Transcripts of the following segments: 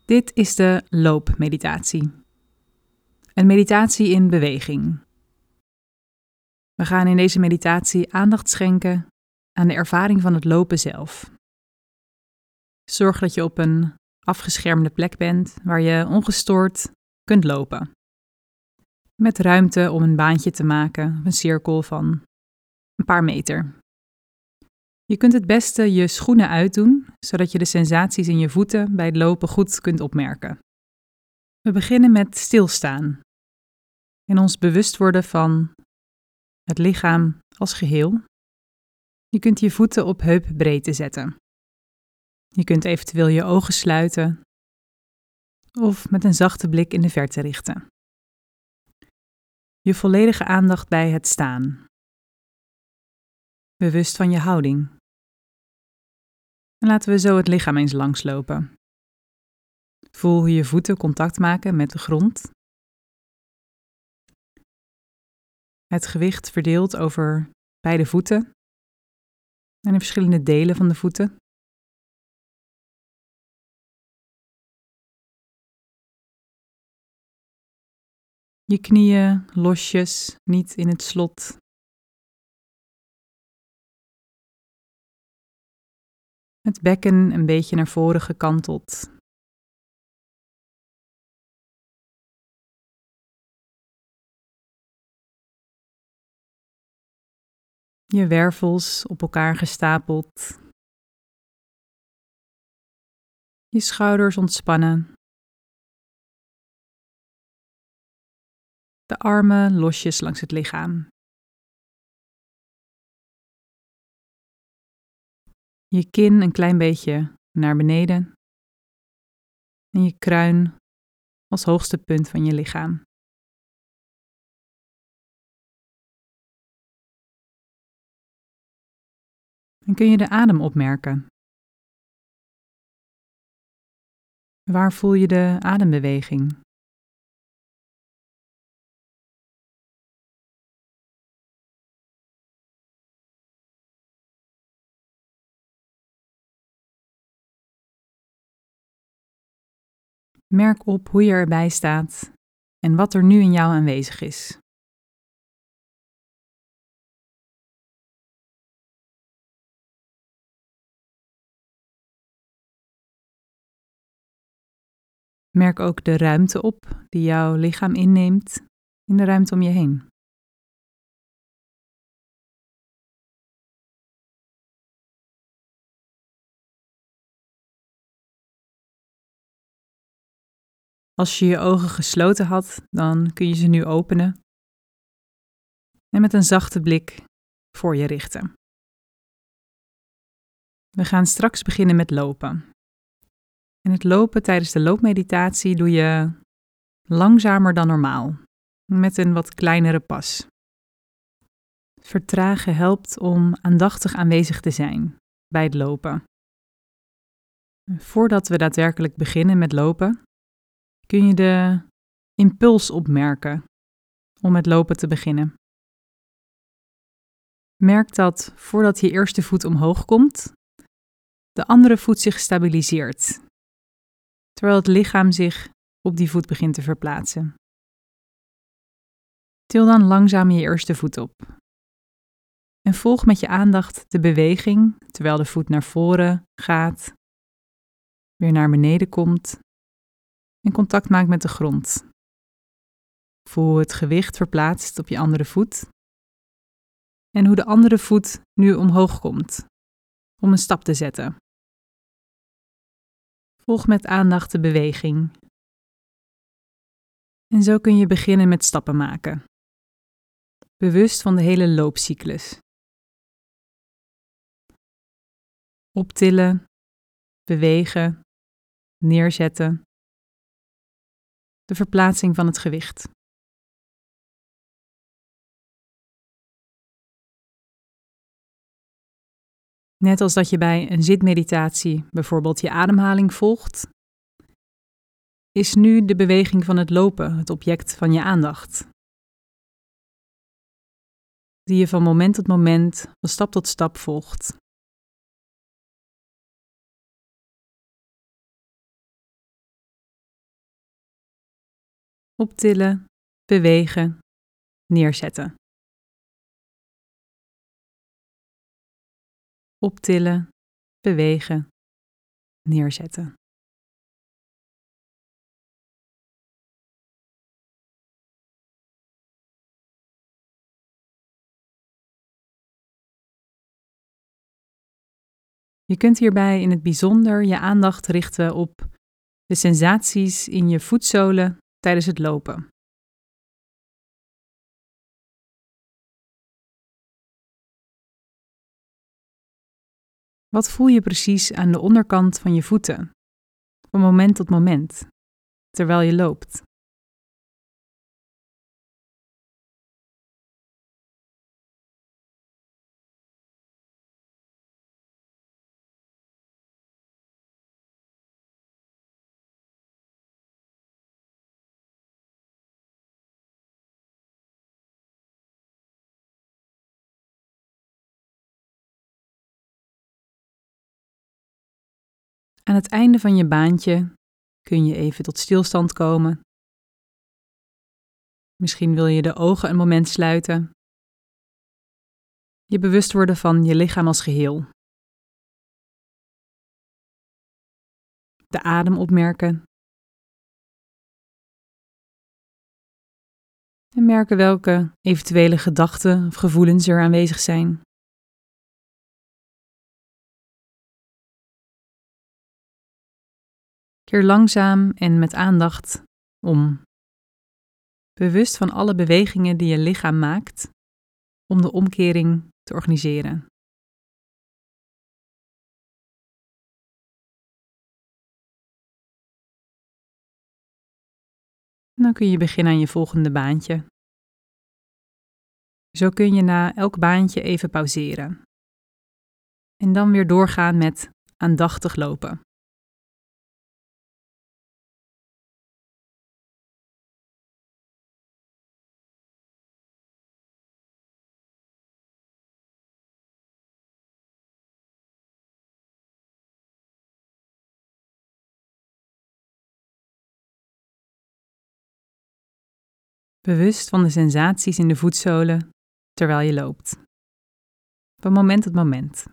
Dit is de loopmeditatie. Een meditatie in beweging. We gaan in deze meditatie aandacht schenken aan de ervaring van het lopen zelf. Zorg dat je op een afgeschermde plek bent waar je ongestoord kunt lopen. Met ruimte om een baantje te maken, een cirkel van een paar meter. Je kunt het beste je schoenen uitdoen, zodat je de sensaties in je voeten bij het lopen goed kunt opmerken. We beginnen met stilstaan en ons bewust worden van het lichaam als geheel. Je kunt je voeten op heupbreedte zetten. Je kunt eventueel je ogen sluiten of met een zachte blik in de verte richten. Je volledige aandacht bij het staan. Bewust van je houding. En laten we zo het lichaam eens langslopen. Voel hoe je voeten contact maken met de grond. Het gewicht verdeelt over beide voeten en de verschillende delen van de voeten. Je knieën losjes, niet in het slot. Het bekken een beetje naar voren gekanteld. Je wervels op elkaar gestapeld. Je schouders ontspannen. De armen losjes langs het lichaam. Je kin een klein beetje naar beneden. En je kruin als hoogste punt van je lichaam. En kun je de adem opmerken? Waar voel je de adembeweging? Merk op hoe je erbij staat en wat er nu in jou aanwezig is. Merk ook de ruimte op die jouw lichaam inneemt in de ruimte om je heen. Als je je ogen gesloten had, dan kun je ze nu openen en met een zachte blik voor je richten. We gaan straks beginnen met lopen. En het lopen tijdens de loopmeditatie doe je langzamer dan normaal, met een wat kleinere pas. Vertragen helpt om aandachtig aanwezig te zijn bij het lopen. Voordat we daadwerkelijk beginnen met lopen, kun je de impuls opmerken om met lopen te beginnen. Merk dat voordat je eerste voet omhoog komt, de andere voet zich stabiliseert, terwijl het lichaam zich op die voet begint te verplaatsen. Til dan langzaam je eerste voet op. En volg met je aandacht de beweging terwijl de voet naar voren gaat, weer naar beneden komt en contact maakt met de grond. Voel hoe het gewicht verplaatst op je andere voet en hoe de andere voet nu omhoog komt om een stap te zetten. Volg met aandacht de beweging. En zo kun je beginnen met stappen maken. Bewust van de hele loopcyclus. Optillen, bewegen, neerzetten. De verplaatsing van het gewicht. Net als dat je bij een zitmeditatie bijvoorbeeld je ademhaling volgt, is nu de beweging van het lopen het object van je aandacht. Die je van moment tot moment, van stap tot stap volgt. optillen, bewegen, neerzetten. Optillen, bewegen, neerzetten. Je kunt hierbij in het bijzonder je aandacht richten op de sensaties in je voetzolen tijdens het lopen. Wat voel je precies aan de onderkant van je voeten, van moment tot moment, terwijl je loopt? Aan het einde van je baantje kun je even tot stilstand komen. Misschien wil je de ogen een moment sluiten. Je bewust worden van je lichaam als geheel. De adem opmerken. En merken welke eventuele gedachten of gevoelens er aanwezig zijn. Keer langzaam en met aandacht om. Bewust van alle bewegingen die je lichaam maakt om de omkering te organiseren. Dan kun je beginnen aan je volgende baantje. Zo kun je na elk baantje even pauzeren. En dan weer doorgaan met aandachtig lopen. Bewust van de sensaties in de voetzolen terwijl je loopt. Van moment tot moment.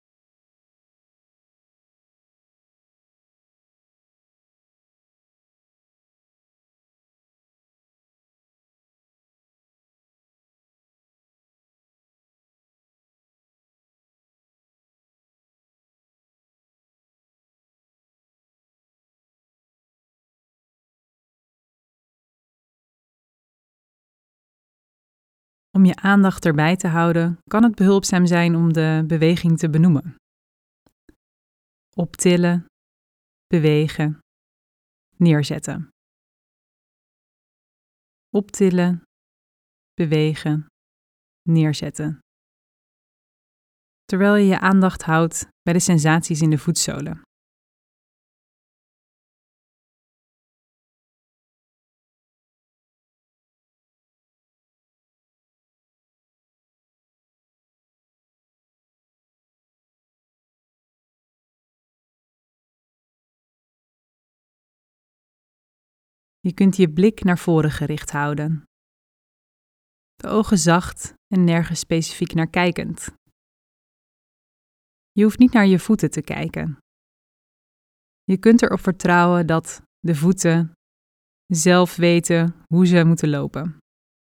Om je aandacht erbij te houden, kan het behulpzaam zijn om de beweging te benoemen. Optillen, bewegen, neerzetten. Optillen, bewegen, neerzetten. Terwijl je je aandacht houdt bij de sensaties in de voetzolen. Je kunt je blik naar voren gericht houden. De ogen zacht en nergens specifiek naar kijkend. Je hoeft niet naar je voeten te kijken. Je kunt erop vertrouwen dat de voeten zelf weten hoe ze moeten lopen.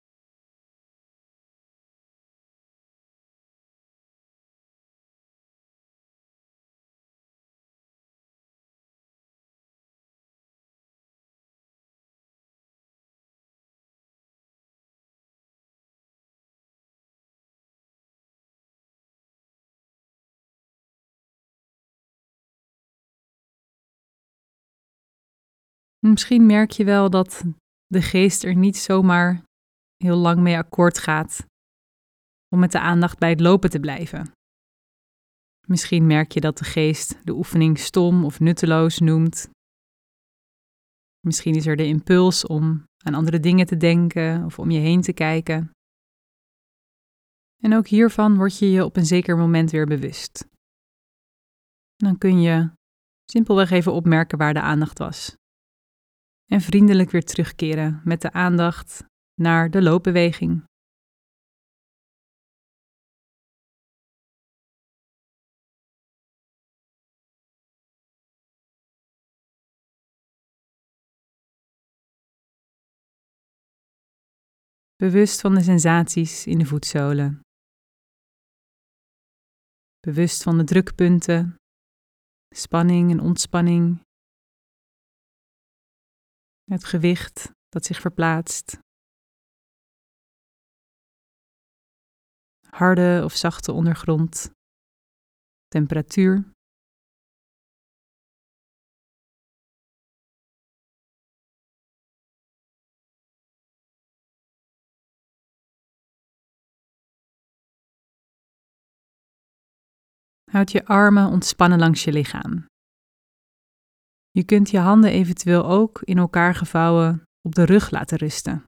Misschien merk je wel dat de geest er niet zomaar heel lang mee akkoord gaat om met de aandacht bij het lopen te blijven. Misschien merk je dat de geest de oefening stom of nutteloos noemt. Misschien is er de impuls om aan andere dingen te denken of om je heen te kijken. En ook hiervan word je je op een zeker moment weer bewust. Dan kun je simpelweg even opmerken waar de aandacht was. En vriendelijk weer terugkeren met de aandacht naar de loopbeweging. Bewust van de sensaties in de voetzolen. Bewust van de drukpunten, spanning en ontspanning. Het gewicht dat zich verplaatst. Harde of zachte ondergrond. Temperatuur. Houd je armen ontspannen langs je lichaam. Je kunt je handen eventueel ook in elkaar gevouwen op de rug laten rusten.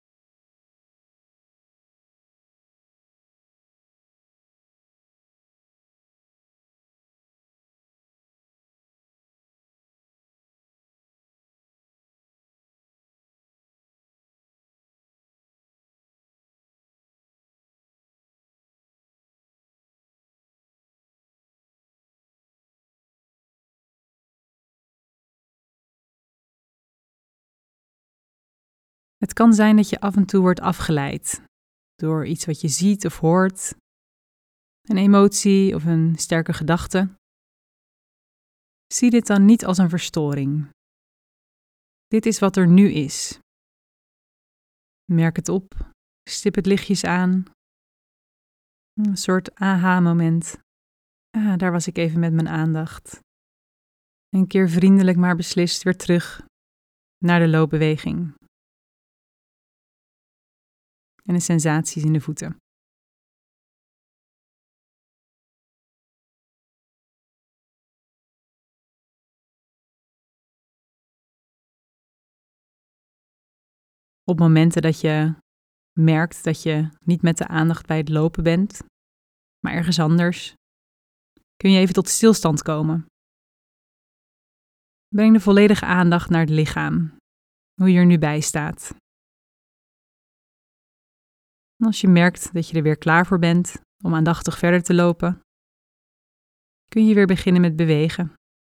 Het kan zijn dat je af en toe wordt afgeleid door iets wat je ziet of hoort, een emotie of een sterke gedachte. Zie dit dan niet als een verstoring. Dit is wat er nu is. Merk het op, stip het lichtjes aan. Een soort aha-moment. Daar was ik even met mijn aandacht. Een keer vriendelijk maar beslist weer terug naar de loopbeweging. En de sensaties in de voeten. Op momenten dat je merkt dat je niet met de aandacht bij het lopen bent, maar ergens anders, kun je even tot stilstand komen. Breng de volledige aandacht naar het lichaam, hoe je er nu bij staat. En als je merkt dat je er weer klaar voor bent om aandachtig verder te lopen, kun je weer beginnen met bewegen.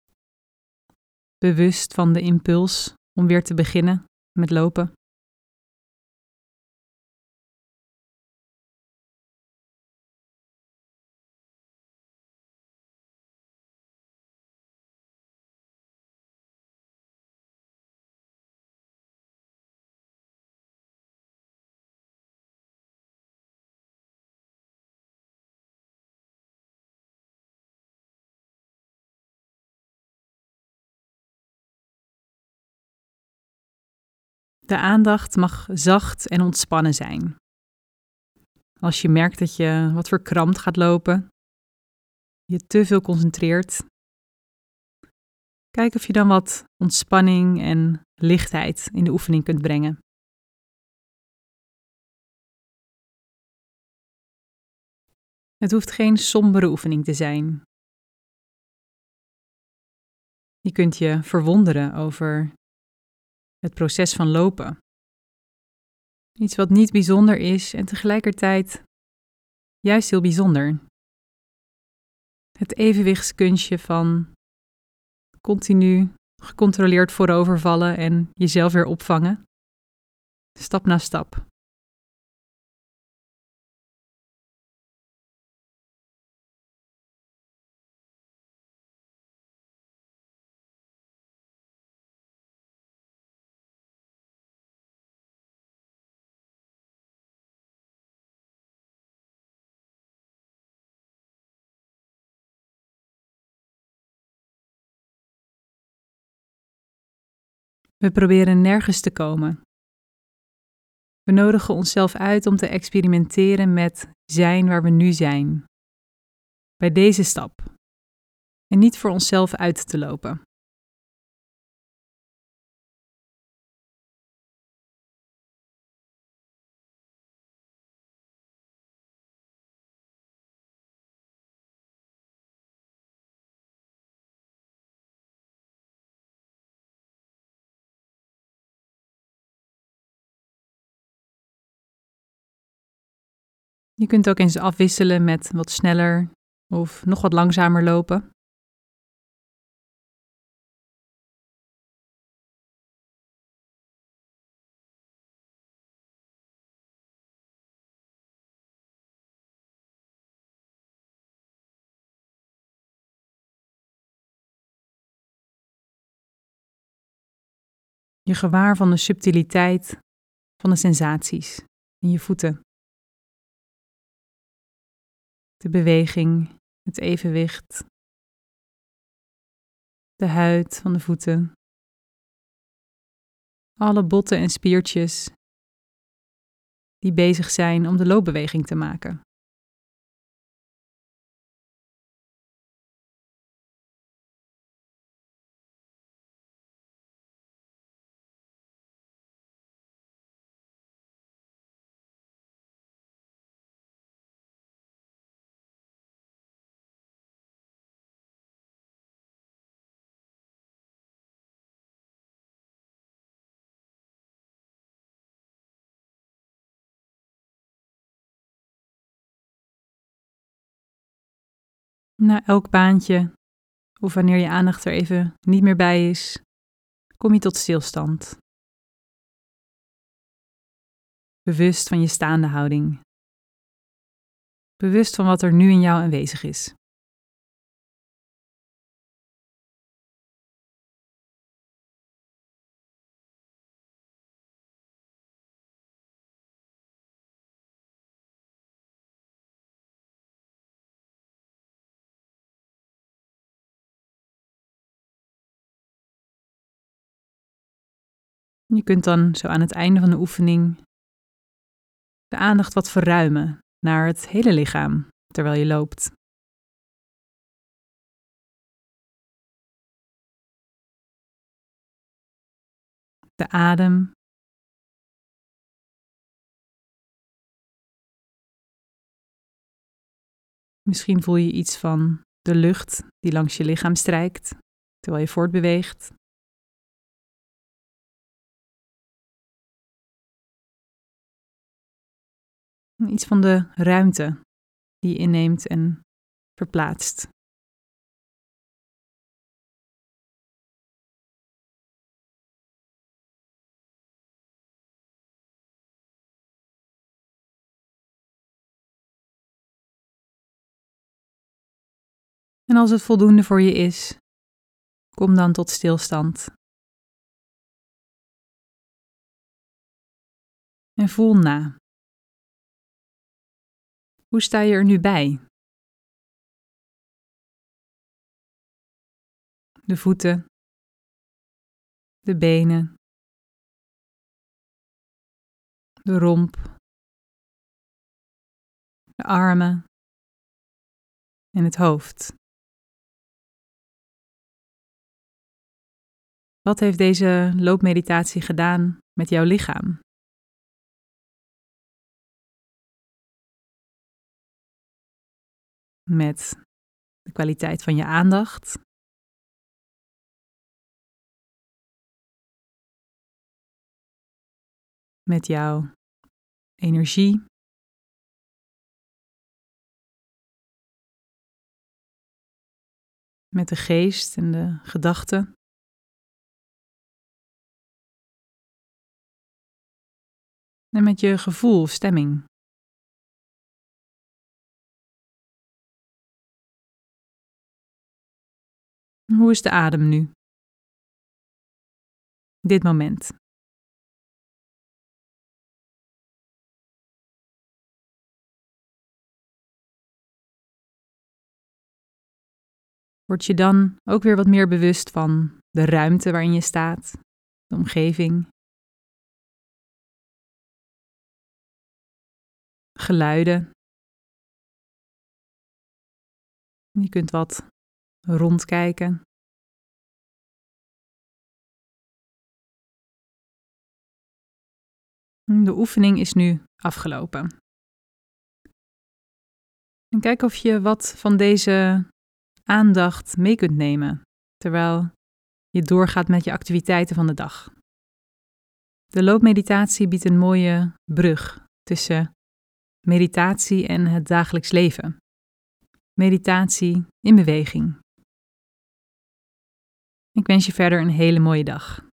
Bewust van de impuls om weer te beginnen met lopen. De aandacht mag zacht en ontspannen zijn. Als je merkt dat je wat verkrampt gaat lopen, je te veel concentreert, kijk of je dan wat ontspanning en lichtheid in de oefening kunt brengen. Het hoeft geen sombere oefening te zijn. Je kunt je verwonderen over het proces van lopen. Iets wat niet bijzonder is en tegelijkertijd juist heel bijzonder. Het evenwichtskunstje van continu gecontroleerd voorovervallen en jezelf weer opvangen. Stap na stap. We proberen nergens te komen. We nodigen onszelf uit om te experimenteren met zijn waar we nu zijn. Bij deze stap. En niet voor onszelf uit te lopen. Je kunt ook eens afwisselen met wat sneller of nog wat langzamer lopen. Je gewaar van de subtiliteit van de sensaties in je voeten. De beweging, het evenwicht, de huid van de voeten. Alle botten en spiertjes die bezig zijn om de loopbeweging te maken. Na elk baantje, of wanneer je aandacht er even niet meer bij is, kom je tot stilstand. Bewust van je staande houding. Bewust van wat er nu in jou aanwezig is. Je kunt dan zo aan het einde van de oefening de aandacht wat verruimen naar het hele lichaam terwijl je loopt. De adem. Misschien voel je iets van de lucht die langs je lichaam strijkt terwijl je voortbeweegt. Iets van de ruimte die je inneemt en verplaatst. En als het voldoende voor je is, kom dan tot stilstand. En voel na. Hoe sta je er nu bij? De voeten, de benen, de romp, de armen en het hoofd. Wat heeft deze loopmeditatie gedaan met jouw lichaam? Met de kwaliteit van je aandacht? Met jouw energie? Met de geest en de gedachten? En met je gevoel of stemming? Hoe is de adem nu? Dit moment. Word je dan ook weer wat meer bewust van de ruimte waarin je staat, de omgeving, geluiden. Je kunt wat rondkijken. De oefening is nu afgelopen. En kijk of je wat van deze aandacht mee kunt nemen, terwijl je doorgaat met je activiteiten van de dag. De loopmeditatie biedt een mooie brug tussen meditatie en het dagelijks leven. Meditatie in beweging. Ik wens je verder een hele mooie dag.